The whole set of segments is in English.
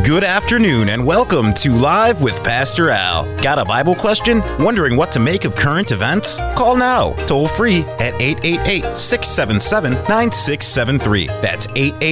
Good afternoon and welcome to Live with Pastor Al. Got a Bible question? Wondering what to make of current events? Call now, toll free at 888-677-9673. That's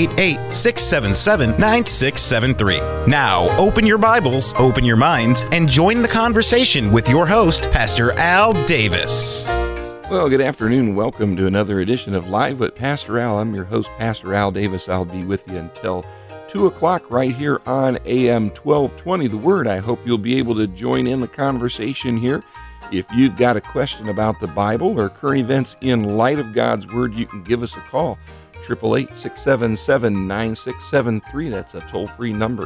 888-677-9673. Now, open your Bibles, open your minds, and join the conversation with your host, Pastor Al Davis. Well, good afternoon and welcome to another edition of Live with Pastor Al. I'm your host, Pastor Al Davis. I'll be with you until 2 o'clock right here on AM 1220 The Word. I hope you'll be able to join in the conversation here. If you've got a question about the Bible or current events in light of God's Word, you can give us a call, 888-677-9673. That's a toll-free number,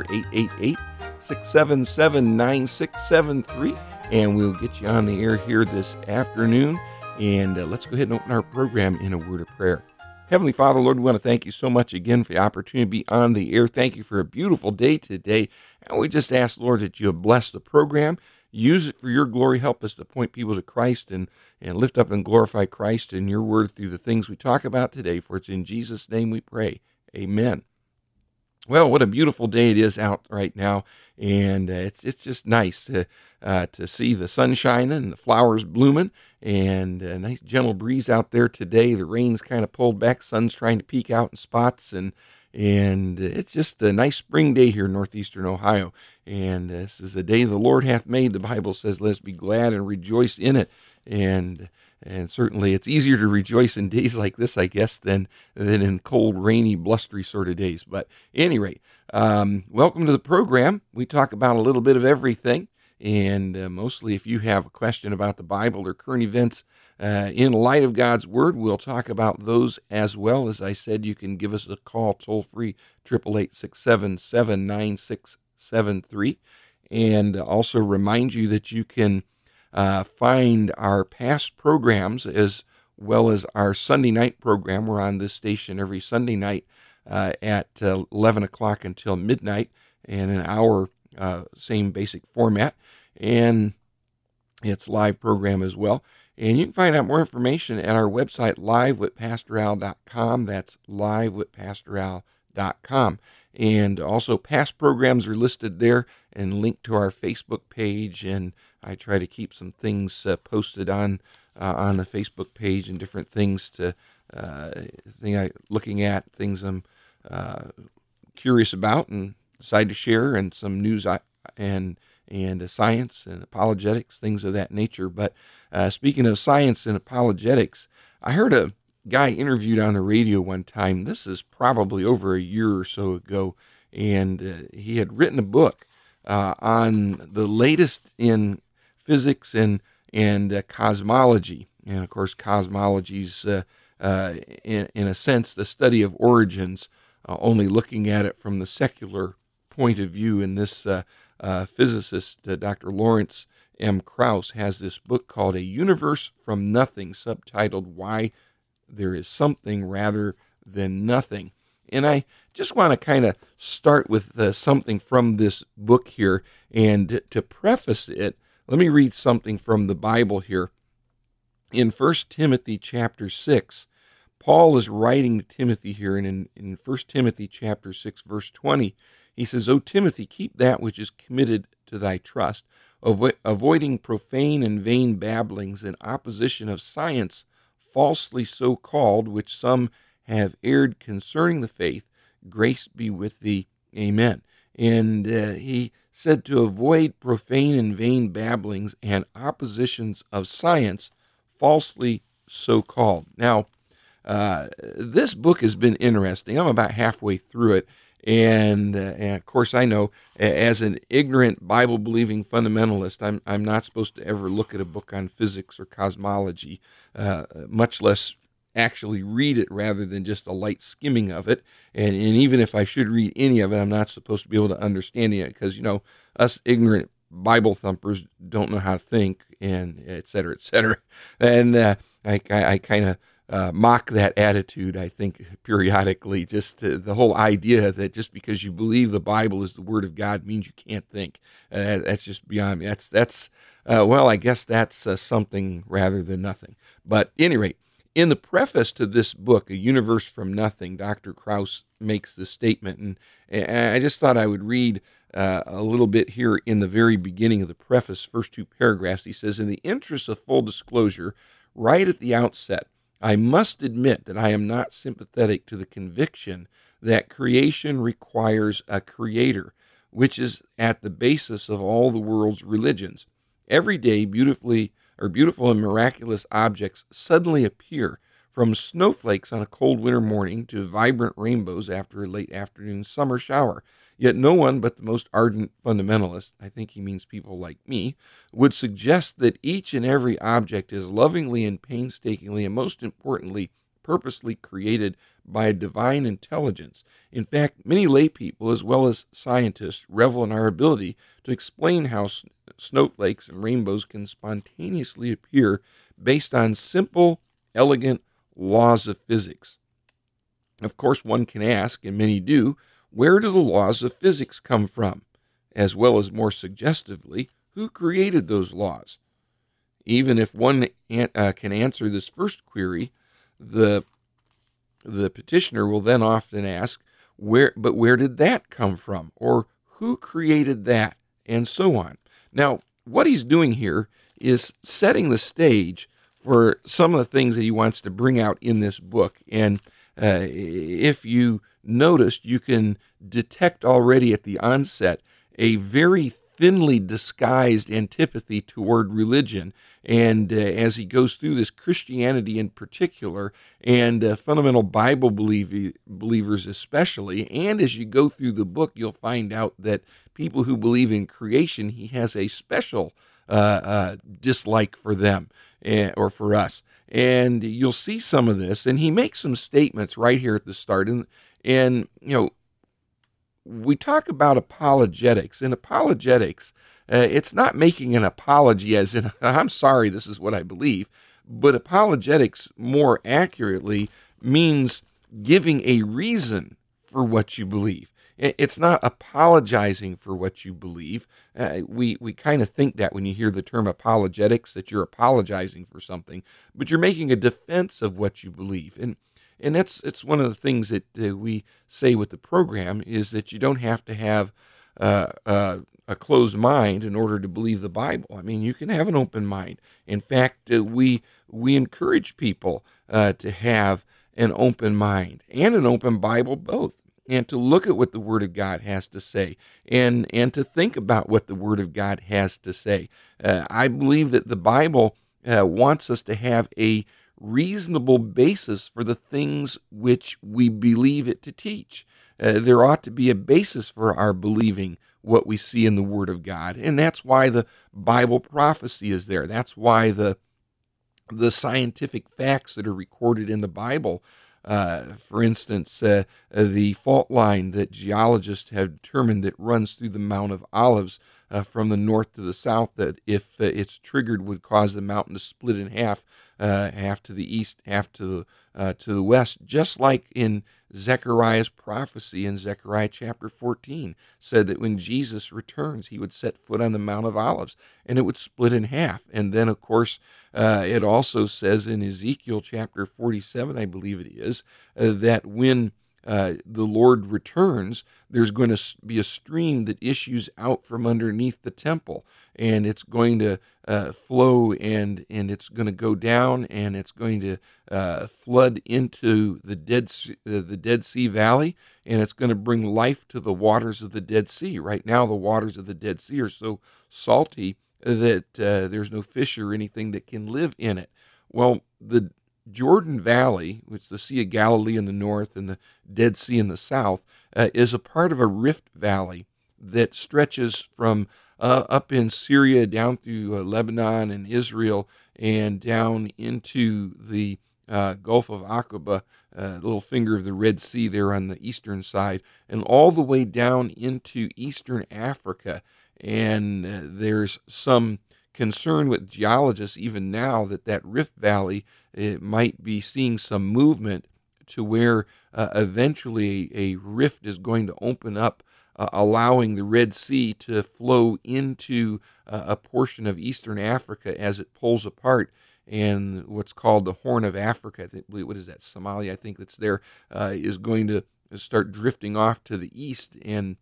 888-677-9673. And we'll get you on the air here this afternoon. And let's go ahead and open our program in a word of prayer. Heavenly Father, Lord, we want to thank you so much again for the opportunity to be on the air. Thank you for a beautiful day today. And we just ask, Lord, that you bless the program. Use it for your glory. Help us to point people to Christ and lift up and glorify Christ in your word through the things we talk about today. For it's in Jesus' name we pray. Amen. Well, what a beautiful day it is out right now. And it's just nice to see the sun shining and the flowers blooming and a nice gentle breeze out there today. The rain's kind of pulled back. Sun's trying to peek out in spots, and it's just a nice spring day here in northeastern Ohio. And this is the day the Lord hath made. The Bible says, let us be glad and rejoice in it. And certainly it's easier to rejoice in days like this, I guess, than in cold, rainy, blustery sort of days. But at any rate, welcome to the program. We talk about a little bit of everything. And mostly if you have a question about the Bible or current events in light of God's Word, we'll talk about those as well. As I said, you can give us a call toll-free, 888-677-9673. And also remind you that you can find our past programs as well as our Sunday night program. We're on this station every Sunday night at 11 o'clock until midnight, and an hour, same basic format, and it's live program as well. And you can find out more information at our website, livewithpastoral.com. That's livewithpastoral.com. And also past programs are listed there and linked to our Facebook page. And I try to keep some things posted on the Facebook page and different things looking at, things I'm curious about and decide to share, and some news and science and apologetics, things of that nature. But speaking of science and apologetics, I heard a guy interviewed on the radio one time. This is probably over a year or so ago, and he had written a book on the latest in physics and cosmology. And of course, cosmology's in a sense the study of origins, only looking at it from the secular point of view. And this physicist, Dr. Lawrence M. Krauss, has this book called A Universe from Nothing, subtitled Why There Is Something Rather Than Nothing. And I just want to kind of start with something from this book here. And to preface it, let me read something from the Bible here. In 1 Timothy chapter 6, Paul is writing to Timothy here, and in 1 Timothy chapter 6, verse 20, he says, O Timothy, keep that which is committed to thy trust, avoiding profane and vain babblings in opposition of science, falsely so called, which some have erred concerning the faith. Grace be with thee. Amen. And he said to avoid profane and vain babblings and oppositions of science, falsely so called. Now, this book has been interesting. I'm about halfway through it. And of course, I know as an ignorant Bible-believing fundamentalist, I'm not supposed to ever look at a book on physics or cosmology, much less actually read it rather than just a light skimming of it. And even if I should read any of it, I'm not supposed to be able to understand it because, us ignorant Bible thumpers don't know how to think, and et cetera, et cetera. And I kind of mock that attitude, I think, periodically, just the whole idea that just because you believe the Bible is the Word of God means you can't think. That's just beyond me. Well, I guess that's something rather than nothing. But at any rate, In the preface to this book, A Universe from Nothing, Dr. Krauss makes this statement, and I just thought I would read a little bit here in the very beginning of the preface, first two paragraphs. He says, "In the interest of full disclosure, right at the outset, I must admit that I am not sympathetic to the conviction that creation requires a creator, which is at the basis of all the world's religions. Every day, beautiful and miraculous objects suddenly appear, from snowflakes on a cold winter morning to vibrant rainbows after a late afternoon summer shower. Yet no one but the most ardent fundamentalist, I think he means people like me, would suggest that each and every object is lovingly and painstakingly, and most importantly, purposely created by a divine intelligence. In fact, many lay people, as well as scientists, revel in our ability to explain how snowflakes and rainbows can spontaneously appear based on simple, elegant laws of physics. Of course, one can ask, and many do, where do the laws of physics come from? As well as more suggestively, who created those laws? Even if one can answer this first query, the petitioner will then often ask, where did that come from? Or who created that? And so on. Now, what he's doing here is setting the stage for some of the things that he wants to bring out in this book. And if you noticed, you can detect already at the onset a very thinly disguised antipathy toward religion. And as he goes through this, Christianity in particular, and fundamental Bible believers especially, and as you go through the book, you'll find out that people who believe in creation, he has a special dislike for them or for us. And you'll see some of this, and he makes some statements right here at the start. And we talk about apologetics. In apologetics, it's not making an apology as in, I'm sorry, this is what I believe. But apologetics, more accurately, means giving a reason for what you believe. It's not apologizing for what you believe. We kind of think that when you hear the term apologetics, that you're apologizing for something, but you're making a defense of what you believe. And it's one of the things that we say with the program is that you don't have to have a closed mind in order to believe the Bible. I mean, you can have an open mind. In fact, we encourage people to have an open mind and an open Bible both, and to look at what the Word of God has to say, and to think about what the Word of God has to say. I believe that the Bible wants us to have a reasonable basis for the things which we believe it to teach. There ought to be a basis for our believing what we see in the Word of God, and that's why the Bible prophecy is there. That's why the scientific facts that are recorded in the Bible, for instance, the fault line that geologists have determined that runs through the Mount of Olives from the north to the south, that if it's triggered would cause the mountain to split in half, half to the east, half to the west, just like in Zechariah's prophecy in Zechariah chapter 14, said that when Jesus returns, he would set foot on the Mount of Olives, and it would split in half. And then, of course, it also says in Ezekiel chapter 47, I believe it is, that when the Lord returns, there's going to be a stream that issues out from underneath the temple, and it's going to flow, and it's going to go down, and it's going to flood into the Dead Sea Valley, and it's going to bring life to the waters of the Dead Sea. Right now, the waters of the Dead Sea are so salty that there's no fish or anything that can live in it. Well, the Jordan Valley, which is the Sea of Galilee in the north and the Dead Sea in the south, is a part of a rift valley that stretches from up in Syria down through Lebanon and Israel and down into the Gulf of Aqaba, little finger of the Red Sea there on the eastern side, and all the way down into eastern Africa. And there's some concern with geologists even now that Rift Valley might be seeing some movement to where eventually a rift is going to open up, allowing the Red Sea to flow into a portion of eastern Africa as it pulls apart. and what's called the Horn of Africa. I think, what is that, Somalia? I think that's there, is going to start drifting off to the east, and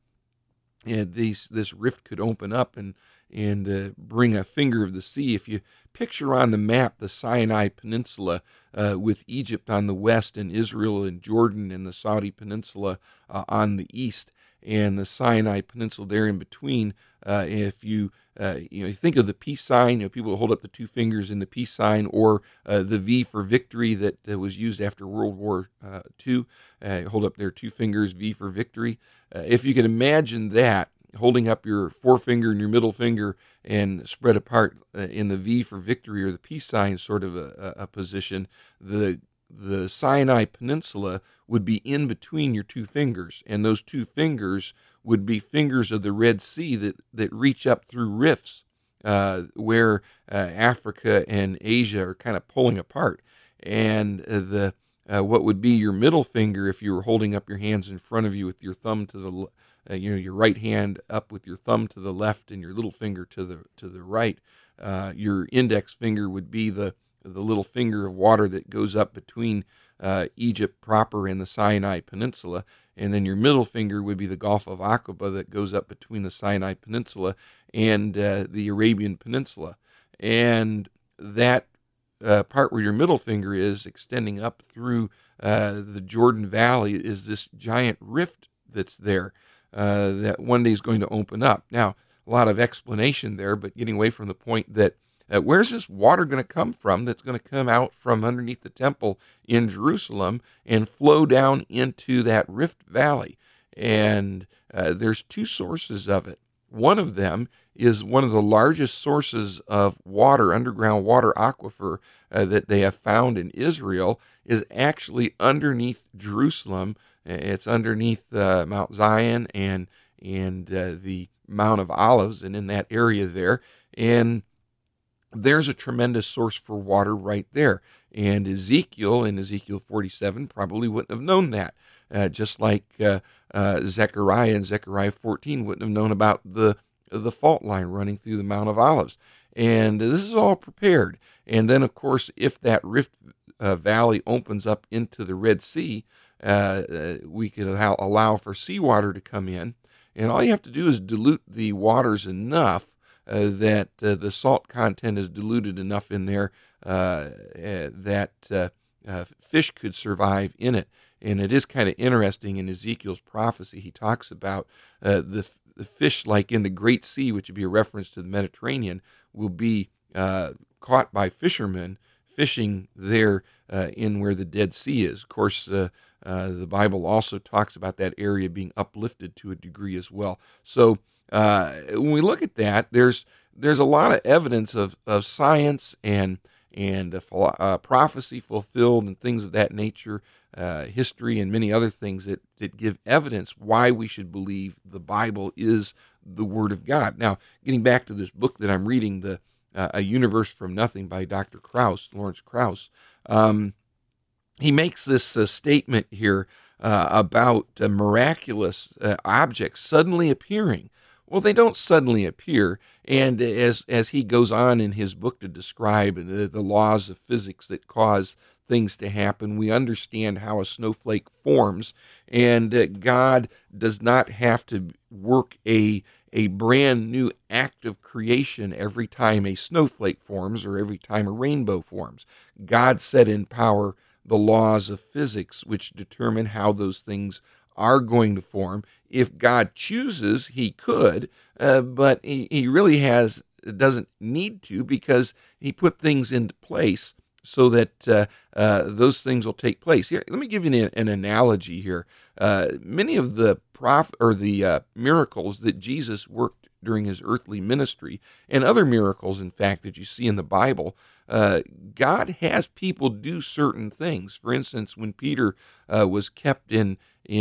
this rift could open up and bring a finger of the sea. If you picture on the map the Sinai Peninsula with Egypt on the west and Israel and Jordan and the Saudi Peninsula on the east, and the Sinai Peninsula there in between, if you you think of the peace sign, people hold up the two fingers in the peace sign, or the V for victory that was used after World War II. Hold up their two fingers, V for victory. If you can imagine that, holding up your forefinger and your middle finger and spread apart in the V for victory or the peace sign sort of a position, the Sinai Peninsula would be in between your two fingers, and those two fingers would be fingers of the Red Sea that reach up through rifts where Africa and Asia are kind of pulling apart. And the what would be your middle finger, if you were holding up your hands in front of you with your thumb to the your right hand up with your thumb to the left and your little finger to the right, your index finger would be the little finger of water that goes up between Egypt proper and the Sinai Peninsula, and then your middle finger would be the Gulf of Aqaba that goes up between the Sinai Peninsula and the Arabian Peninsula. And that part where your middle finger is extending up through the Jordan Valley is this giant rift that's there that one day is going to open up. Now, a lot of explanation there, but getting away from the point that where's this water going to come from that's going to come out from underneath the temple in Jerusalem and flow down into that Rift Valley? And there's two sources of it. One of them is one of the largest sources of water, underground water aquifer that they have found in Israel, is actually underneath Jerusalem. It's underneath Mount Zion and the Mount of Olives, and in that area there. And there's a tremendous source for water right there. And Ezekiel, in Ezekiel 47, probably wouldn't have known that. Just like Zechariah in Zechariah 14 wouldn't have known about the fault line running through the Mount of Olives. And this is all prepared. And then, of course, if that Rift Valley opens up into the Red Sea, we could allow for seawater to come in. And all you have to do is dilute the waters enough that the salt content is diluted enough in there that fish could survive in it. And it is kind of interesting in Ezekiel's prophecy. He talks about the fish, like in the Great Sea, which would be a reference to the Mediterranean, will be caught by fishermen fishing there in where the Dead Sea is. Of course, the Bible also talks about that area being uplifted to a degree as well. So when we look at that, there's a lot of evidence of science and prophecy fulfilled and things of that nature, history and many other things that give evidence why we should believe the Bible is the Word of God. Now, getting back to this book that I'm reading, A Universe from Nothing by Dr. Krauss, Lawrence Krauss, he makes this statement here about miraculous objects suddenly appearing. Well, they don't suddenly appear, and as he goes on in his book to describe the laws of physics that cause things to happen, we understand how a snowflake forms, and God does not have to work a brand new act of creation every time a snowflake forms or every time a rainbow forms. God set in power the laws of physics which determine how those things are going to form. If God chooses, he could, but he really doesn't need to, because he put things into place so that those things will take place. Here, let me give you an analogy here. Many of the miracles that Jesus worked during his earthly ministry, and other miracles, in fact, that you see in the Bible, God has people do certain things. For instance, when Peter was kept in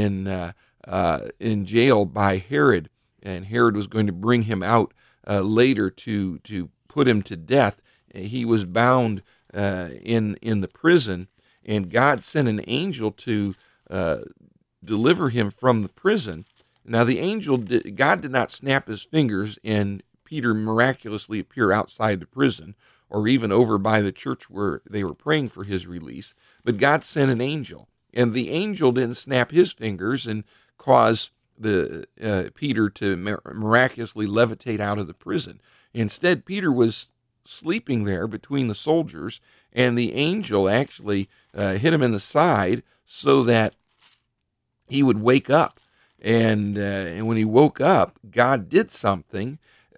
jail by Herod, and Herod was going to bring him out later to put him to death, he was bound in the prison, and God sent an angel to deliver him from the prison. Now, God did not snap his fingers and Peter miraculously appear outside the prison, or even over by the church where they were praying for his release. But God sent an angel, and the angel didn't snap his fingers and cause Peter to miraculously levitate out of the prison. Instead, Peter was sleeping there between the soldiers, and the angel actually hit him in the side so that he would wake up. And when he woke up, God did something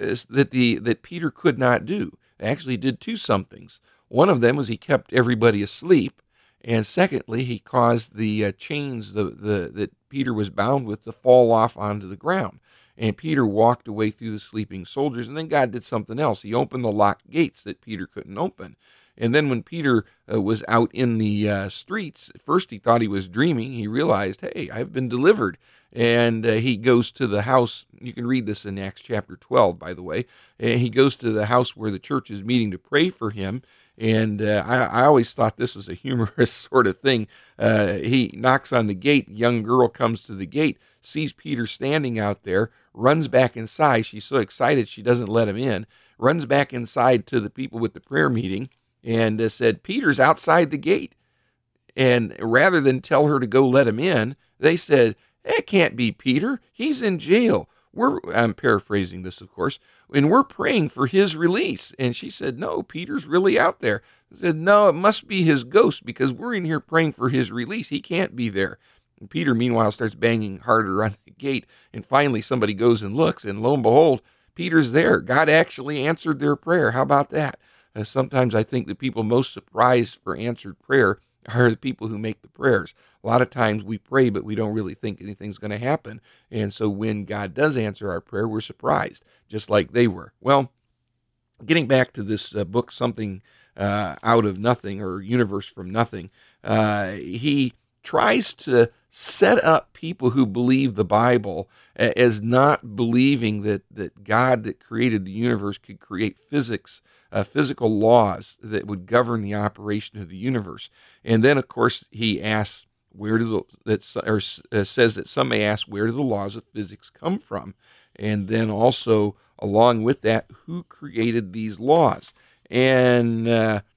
that Peter could not do. Actually did two somethings. One of them was he kept everybody asleep, and secondly, he caused the chains that Peter was bound with to fall off onto the ground. And Peter walked away through the sleeping soldiers, and then God did something else. He opened the locked gates that Peter couldn't open. And then when Peter was out in the streets, at first he thought he was dreaming. He realized, hey, I've been delivered. And he goes to the house. You can read this in Acts chapter 12, by the way. And he goes to the house where the church is meeting to pray for him. And I always thought this was a humorous sort of thing. He knocks on the gate. A young girl comes to the gate, sees Peter standing out there, runs back inside. She's so excited she doesn't let him in. Runs back inside to the people with the prayer meeting and said, Peter's outside the gate. And rather than tell her to go let him in, they said, it can't be Peter. He's in jail. I'm paraphrasing this, of course, and we're praying for his release. And she said, no, Peter's really out there. I said, no, it must be his ghost because we're in here praying for his release. He can't be there. And Peter, meanwhile, starts banging harder on the gate. And finally, somebody goes and looks, and lo and behold, Peter's there. God actually answered their prayer. How about that? Sometimes I think the people most surprised for answered prayer are the people who make the prayers. A lot of times we pray, but we don't really think anything's going to happen. And so when God does answer our prayer, we're surprised, just like they were. Well, getting back to this book, Something Out of Nothing, or Universe from Nothing, he tries to set up people who believe the Bible as not believing that God that created the universe could create physical laws that would govern the operation of the universe. And then, of course, he asks, says that some may ask, where do the laws of physics come from? And then also, along with that, who created these laws? And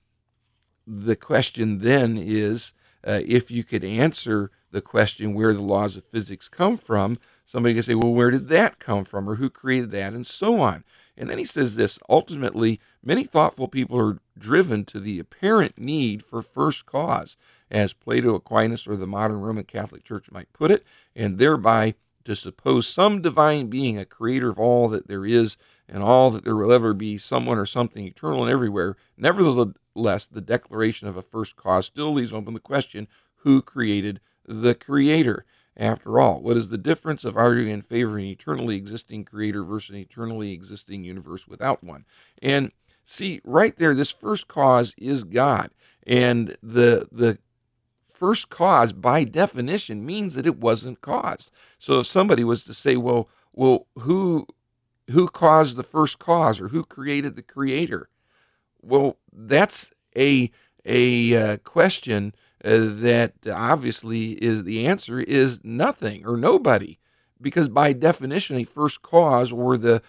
the question then is, if you could answer the question where the laws of physics come from, somebody can say, well, where did that come from, or who created that, and so on. And then he says this, ultimately, many thoughtful people are driven to the apparent need for first cause, as Plato, Aquinas, or the modern Roman Catholic Church might put it, and thereby to suppose some divine being, a creator of all that there is and all that there will ever be, someone or something eternal and everywhere. Nevertheless, the declaration of a first cause still leaves open the question, who created the creator? After all, what is the difference of arguing in favor of an eternally existing creator versus an eternally existing universe without one? And see, right there, this first cause is God. And the first cause, by definition, means that it wasn't caused. So if somebody was to say, well, who caused the first cause, or who created the creator? Well, that's a question that obviously is the answer is nothing or nobody, because by definition, a first cause, or the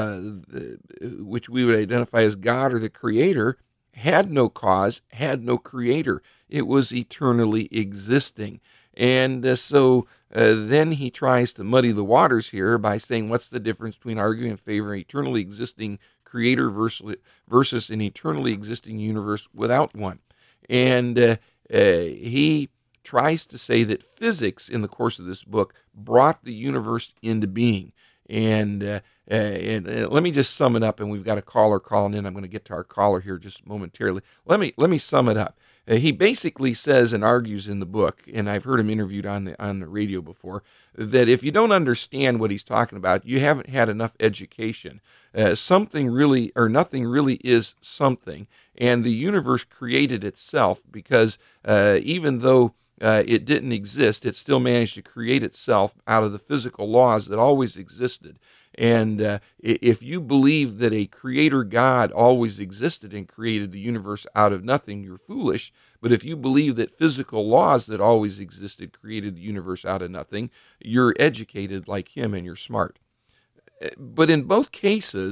which we would identify as God or the creator, had no cause, had no creator. It was eternally existing. And so then he tries to muddy the waters here by saying, what's the difference between arguing in favor of an eternally existing creator versus an eternally existing universe without one? And he tries to say that physics, in the course of this book, brought the universe into being. And let me just sum it up, and we've got a caller calling in. I'm going to get to our caller here just momentarily. Let me sum it up. He basically says and argues in the book, and I've heard him interviewed on the radio before, that if you don't understand what he's talking about, you haven't had enough education. Something really, or nothing really, is something, and the universe created itself because even though it didn't exist, it still managed to create itself out of the physical laws that always existed. And if you believe that a creator God always existed and created the universe out of nothing, you're foolish. But if you believe that physical laws that always existed created the universe out of nothing, you're educated like him and you're smart. But in both cases,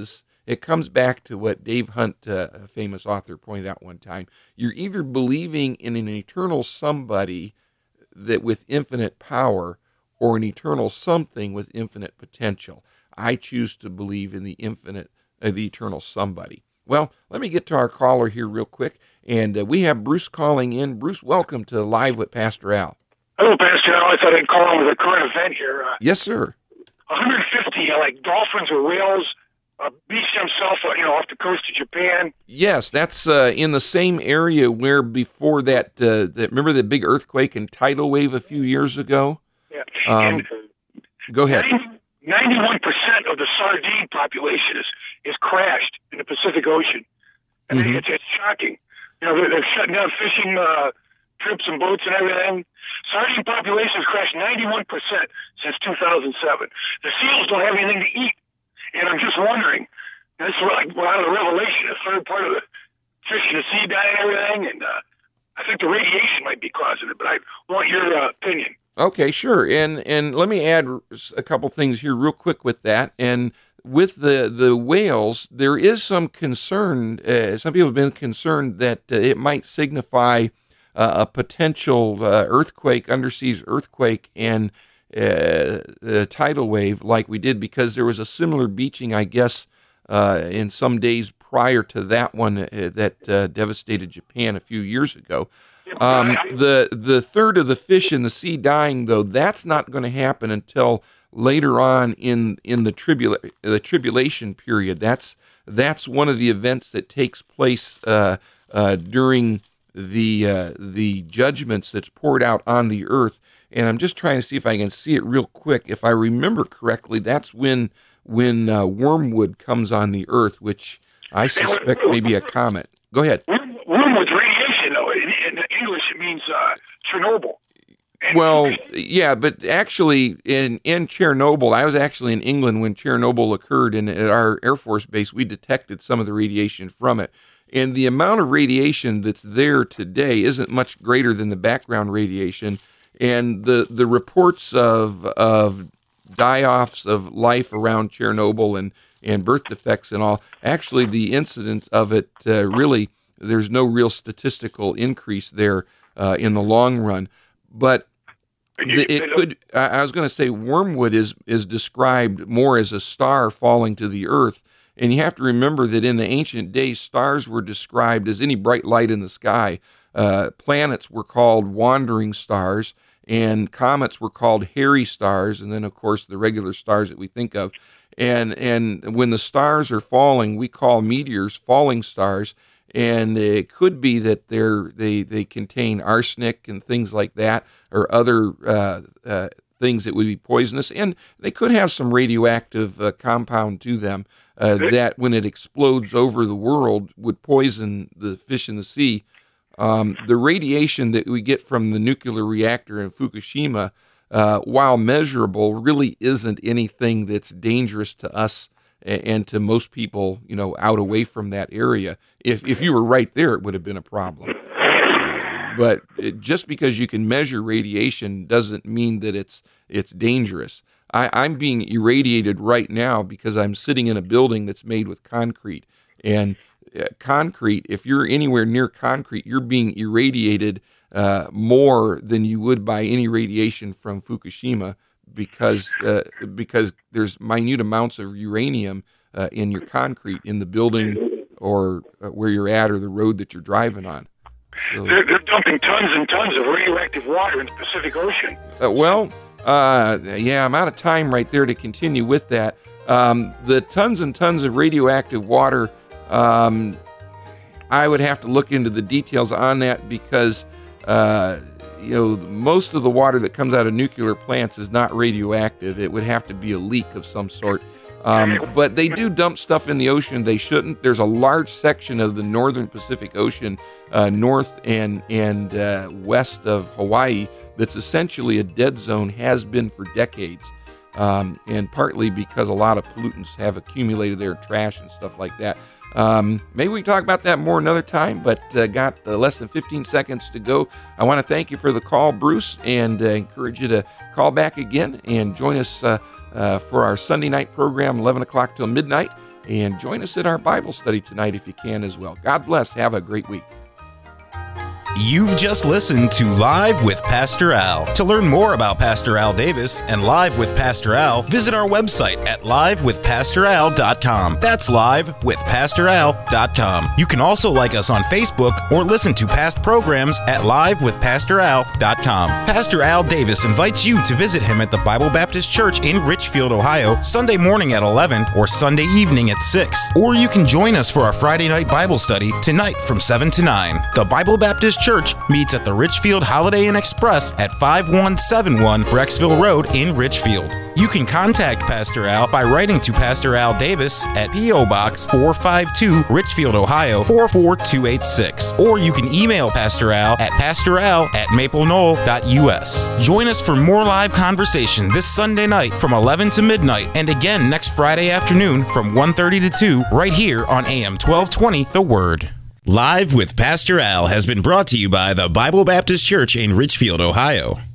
it comes back to what Dave Hunt, a famous author, pointed out one time. You're either believing in an eternal somebody that with infinite power, or an eternal something with infinite potential. I choose to believe in the eternal somebody. Well, let me get to our caller here real quick, and we have Bruce calling in. Bruce, welcome to Live with Pastor Al. Hello, Pastor Al. I thought I'd call on with a current event here. Yes, sir. 150, like dolphins or whales, beached themselves, off the coast of Japan. Yes, that's in the same area where before that, remember the big earthquake and tidal wave a few years ago? Yeah. Go ahead. 91% of the sardine population is crashed in the Pacific Ocean. And it's shocking. They're shutting down fishing trips and boats and everything. Sardine population has crashed 91% since 2007. The seals don't have anything to eat. And I'm just wondering, this is like out of the Revelation, the third part of the fish in the sea dying and everything, and I think the radiation might be causing it, but I want your opinion. Okay, sure. And let me add a couple things here real quick with that. And with the whales, there is some concern, some people have been concerned that it might signify a potential earthquake, underseas earthquake, and a tidal wave like we did, because there was a similar beaching, I guess, in some days prior to that one that devastated Japan a few years ago. The third of the fish in the sea dying, though, that's not going to happen until later on in the tribulation period. That's one of the events that takes place during the judgments that's poured out on the earth. And I'm just trying to see if I can see it real quick. If I remember correctly, that's when wormwood comes on the earth, which I suspect may be a comet. Go ahead. Wormwood's radiation, though. In English, it means Chernobyl. Well, yeah, but actually in Chernobyl, I was actually in England when Chernobyl occurred, and at our Air Force base, we detected some of the radiation from it. And the amount of radiation that's there today isn't much greater than the background radiation. And the reports of die-offs of life around Chernobyl and birth defects and all, actually the incidence of it really, there's no real statistical increase there in the long run. But it could, I was going to say, wormwood is described more as a star falling to the earth. And you have to remember that in the ancient days, stars were described as any bright light in the sky. Planets were called wandering stars, and comets were called hairy stars, and then, of course, the regular stars that we think of. And when the stars are falling, we call meteors falling stars, and it could be that they contain arsenic and things like that, or other things that would be poisonous, and they could have some radioactive compound to them that, when it explodes over the world, would poison the fish in the sea. The radiation that we get from the nuclear reactor in Fukushima, while measurable, really isn't anything that's dangerous to us and to most people, out away from that area. If you were right there, it would have been a problem. But just because you can measure radiation doesn't mean that it's dangerous. I'm being irradiated right now because I'm sitting in a building that's made with concrete. And concrete, if you're anywhere near concrete, you're being irradiated more than you would by any radiation from Fukushima, because there's minute amounts of uranium in your concrete in the building or where you're at, or the road that you're driving on. So, they're dumping tons and tons of radioactive water in the Pacific Ocean. I'm out of time right there to continue with that. The tons and tons of radioactive water, I would have to look into the details on that, because most of the water that comes out of nuclear plants is not radioactive. It would have to be a leak of some sort. But they do dump stuff in the ocean they shouldn't. There's a large section of the northern Pacific Ocean, north and west of Hawaii, that's essentially a dead zone, has been for decades. And partly because a lot of pollutants have accumulated there, trash and stuff like that. Maybe we can talk about that more another time, but got less than 15 seconds to go. I want to thank you for the call, Bruce, and encourage you to call back again and join us for our Sunday night program, 11 o'clock till midnight. And join us at our Bible study tonight if you can as well. God bless. Have a great week. You've just listened to Live with Pastor Al. To learn more about Pastor Al Davis and Live with Pastor Al, visit our website at livewithpastoral.com. That's livewithpastoral.com. You can also like us on Facebook or listen to past programs at livewithpastoral.com. Pastor Al Davis invites you to visit him at the Bible Baptist Church in Richfield, Ohio, Sunday morning at 11 or Sunday evening at 6. Or you can join us for our Friday night Bible study tonight from 7 to 9. The Bible Baptist Church meets at the Richfield Holiday Inn Express at 5171 Brecksville Road in Richfield. You can contact Pastor Al by writing to Pastor Al Davis at P.O. Box 452, Richfield, Ohio 44286. Or you can email Pastor Al at pastoral@mapleknoll.us. Join us for more live conversation this Sunday night from 11 to midnight and again next Friday afternoon from 1:30 to 2 right here on AM 1220 The Word. Live with Pastor Al has been brought to you by the Bible Baptist Church in Richfield, Ohio.